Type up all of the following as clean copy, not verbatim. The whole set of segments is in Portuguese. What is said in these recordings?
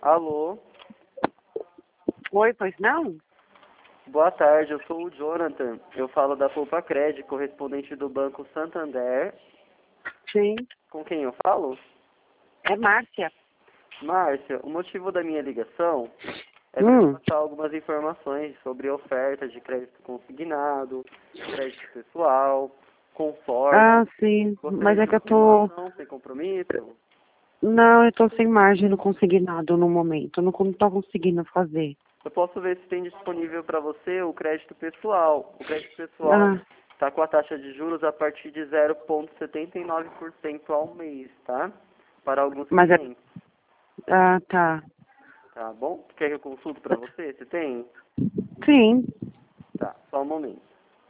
Alô? Oi, pois não? Boa tarde, eu sou o Jonathan. Eu falo da Poupa Cred, correspondente do Banco Santander. Sim. Com quem eu falo? É Márcia. Márcia, o motivo da minha ligação é para passar algumas informações sobre oferta de crédito consignado, crédito pessoal, conforme. Ah, sim. Mas é que eu tô... Sem compromisso? Não, eu tô sem margem no consignado no momento. Eu não tô conseguindo fazer. Eu posso ver se tem disponível para você o crédito pessoal. O crédito pessoal está com a taxa de juros a partir de 0,79% ao mês, tá? Para alguns Mas é... clientes. Ah, tá. Tá bom? Quer que eu consulte para você? Você tem? Sim. Tá, só um momento.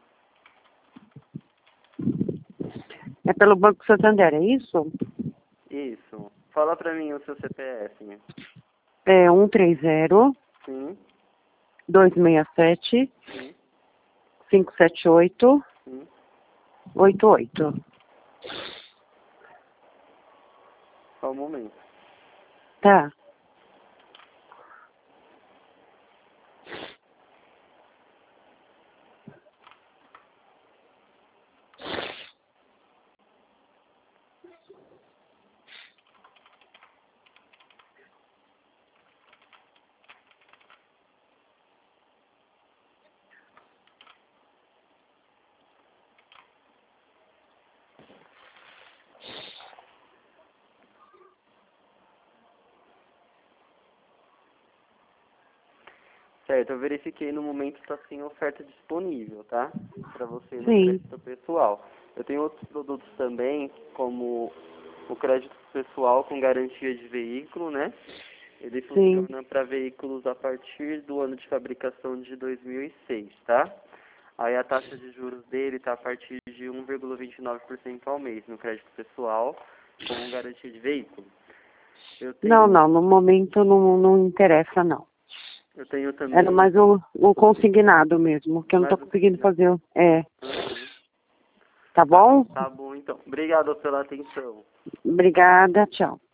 É pelo Banco Santander, é isso? Isso. Fala para mim o seu CPF. É 130 Sim, 267 sim, 578 sim. 88. Só um momento. Tá. Certo, eu verifiquei no momento está sem oferta disponível, tá? Para você no Sim. crédito pessoal. Eu tenho outros produtos também, como o crédito pessoal com garantia de veículo, né? Ele funciona para veículos a partir do ano de fabricação de 2006, tá? Aí a taxa de juros dele está a partir de 1,29% ao mês no crédito pessoal com garantia de veículo. Eu tenho, Não, no momento não interessa, não. eu tenho também... Era mais o consignado mesmo, que eu não tô conseguindo fazer. É. Tá bom? Tá bom, então. Obrigado pela atenção. Obrigada, tchau.